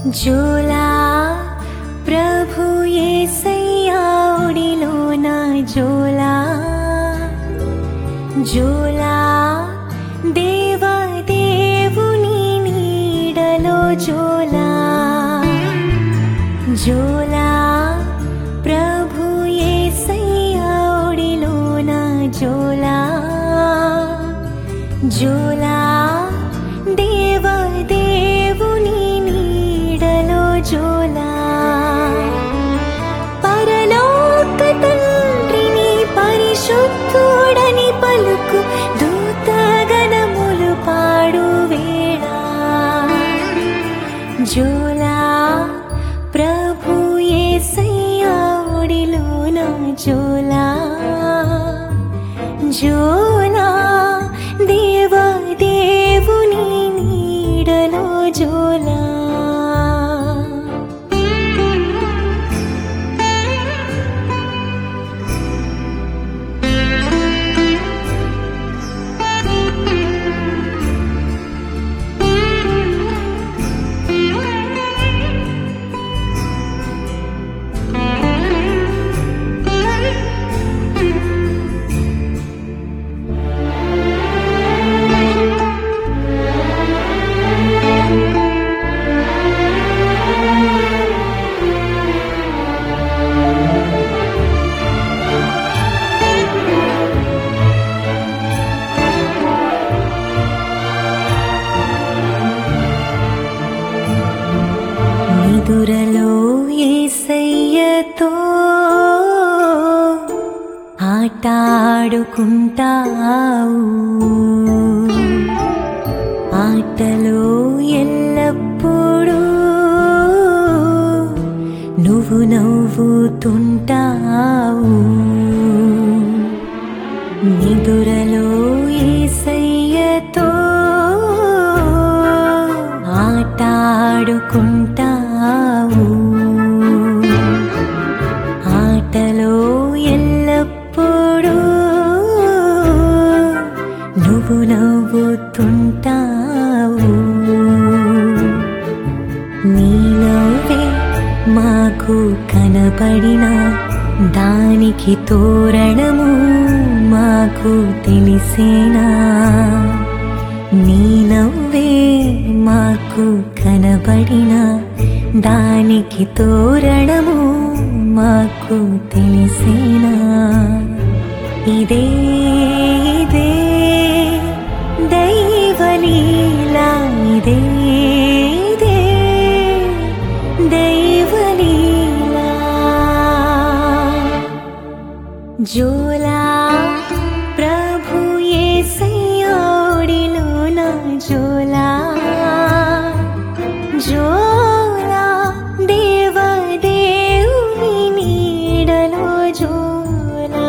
జోలా ప్రభు యేసయ్యా ఒడిలోన జోలా జోలా దేవా దేవుని నీడలో జోలా జోలా ప్రభు యేసయ్యా ఒడిలోన జోలా జోలా దేవా దేవుని నీడలో జోలా పరలోక తండ్రిని పరిశుద్ధుడని పలుకు దూతగణములు పాడు వేళ జోలా ప్రభు యేసయ్యా ఒడిలోన జోలా జోలా దేవా దేవుని నీడలో జోలా నిదురలో యేసయ్యతో ఆటాడుకుంటావు ఆటలో ఎల్లప్పుడూ నువ్వు నవ్వుతుంటావు నిదురలో యేసయ్యతో ఆటాడుకుంటావు ఆటలో ఎల్లప్పుడూ నువ్వు నవ్వుతుంటావు నీ నవ్వే మాకు కనపడిన దానికి తోరణము మాకు తెలిసేనా నీ నవ్వే మాకు కనబడిన దానికి తోరణము మాకు తెలిసేనా ఇదే ఇదే దైవలీలా ఇదే ఇదే దైవలీలా జోలా ప్రభు యేసయ్యా ఒడిలోన జోలా జోలా దేవా దేవుని నీడలో జోలా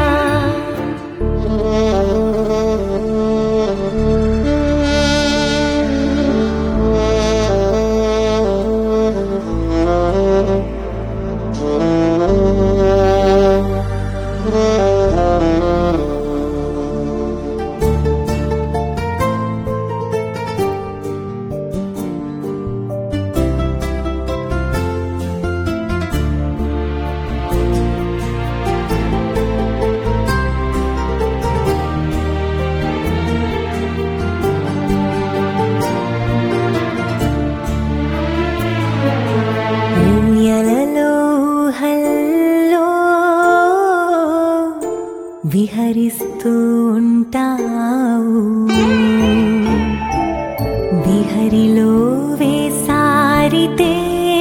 విహరిస్తూ ఉంటావు విహరిలో వేసారితే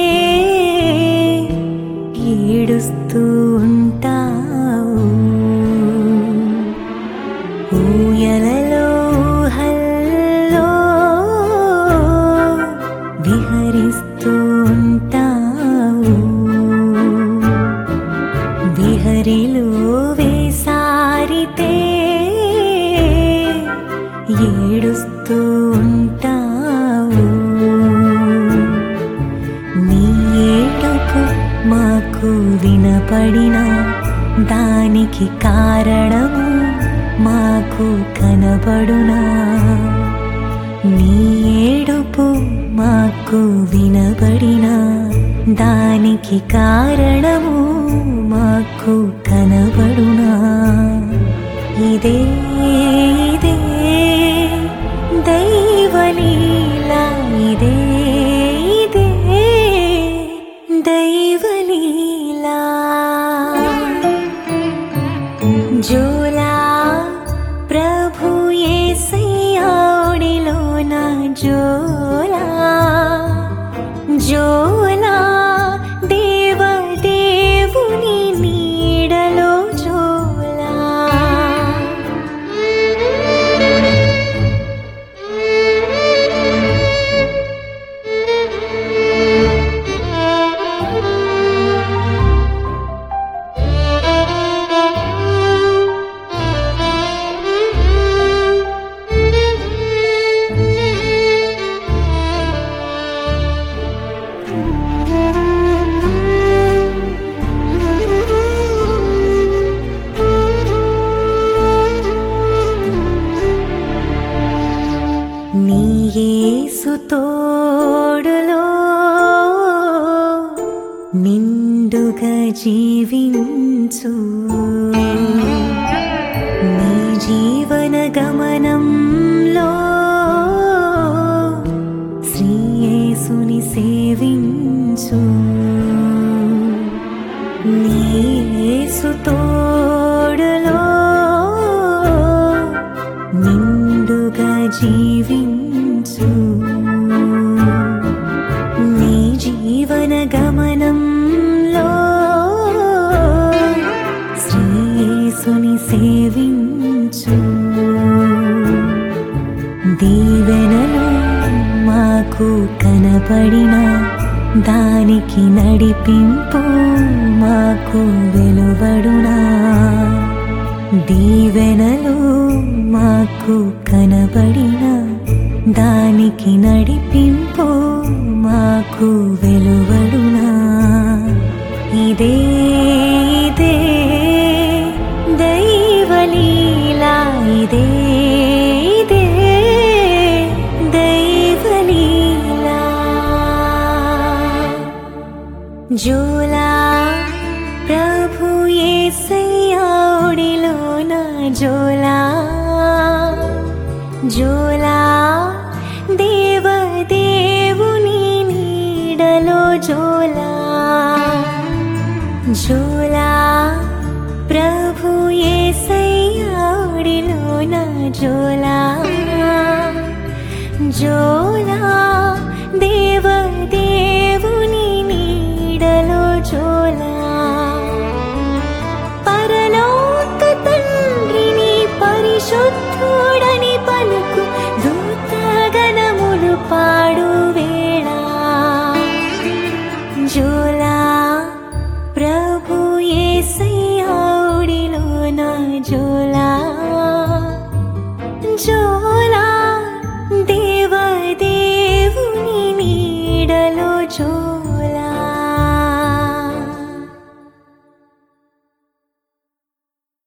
ఏడుస్తూ ఉంటావు ఊయలలో హల్లో విహరిస్తూ ఉంటావు విహరిలో వేసారితే ఏడుస్తూ ఉంటావు నీ ఏడుపు మాకు వినపడిన దానికి కారణము మాకు కనబడునా నీ ఏడుపు మాకు వినబడినా దానికి కారణము మాకు కనబడునా. ఇదే ఇదే దైవలీలా, ఇదే ఇదే దైవలీలా. జోలా ప్రభు యేసయ్యా ఒడిలోన జోలా, జోలా దేవదేవుని నీడలో జోలా. నీ యేసు తోడులో నిండుగా జీవించు, నీ జీవన గమనంలో శ్రీ యేసుని సేవించు. నీ యేసు తోడులో నిండుగా జీవించు, నీ జీవన గమనంలో శ్రీ యేసుని సేవించు. దీవెనలు మాకు కనపడినా దానికి నడిపింపు మాకు వెలువడునా. దీవెనలు మాకు కనబడినా దానికి నడిపింపు మాకు వెలువడునా. ఇదే ఇదే దైవలీలా, ఇదే ఇదే దైవలీలా. జోలా ప్రభు యేసయ్యా ఒడిలోన జోలా, జోలా దేవదేవుని నీడలో జోలా. జోలా ప్రభు యేసయ్యా ఒడిలోన జోలా, జోలా దేవదేవుని నీడలో జోలా. పరలోక తండ్రిని పరిశుద్ధుడని పలుకు దూతగణములు పాడు వేళ. జోలా ప్రభు యేసయ్యా ఒడిలోన జోలా.